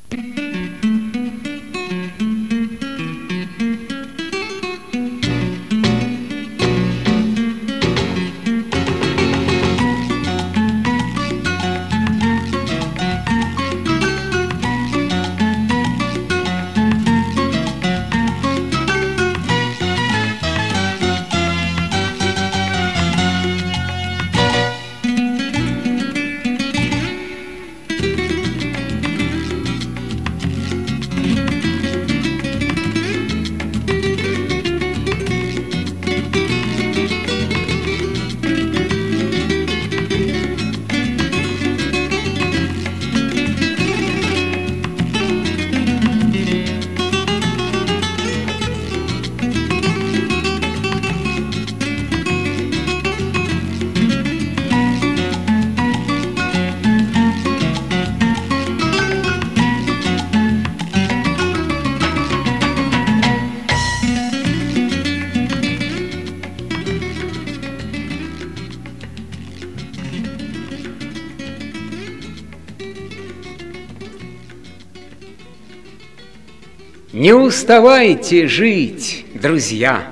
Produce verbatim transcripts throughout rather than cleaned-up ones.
Не уставайте жить, друзья,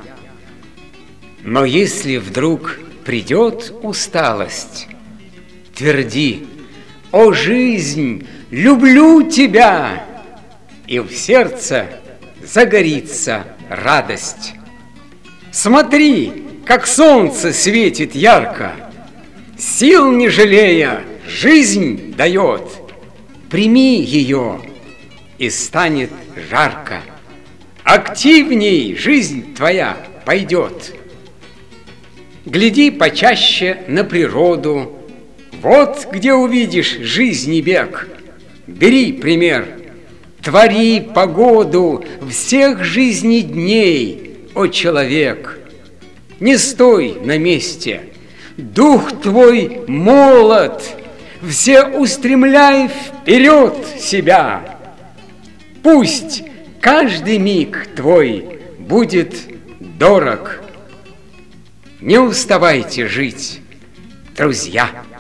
но если вдруг придет усталость, тверди: «О, жизнь, люблю тебя!» И в сердце загорится радость. Смотри, как солнце светит ярко, сил не жалея, жизнь дает. Прими ее, и станет жарко. Активней жизнь твоя пойдет. Гляди почаще на природу, вот где увидишь жизни бег. Бери пример, твори погоду всех жизней дней, о человек. Не стой на месте, дух твой молод, все устремляй вперед себя. Пусть каждый миг твой будет дорог. Не уставайте жить, друзья.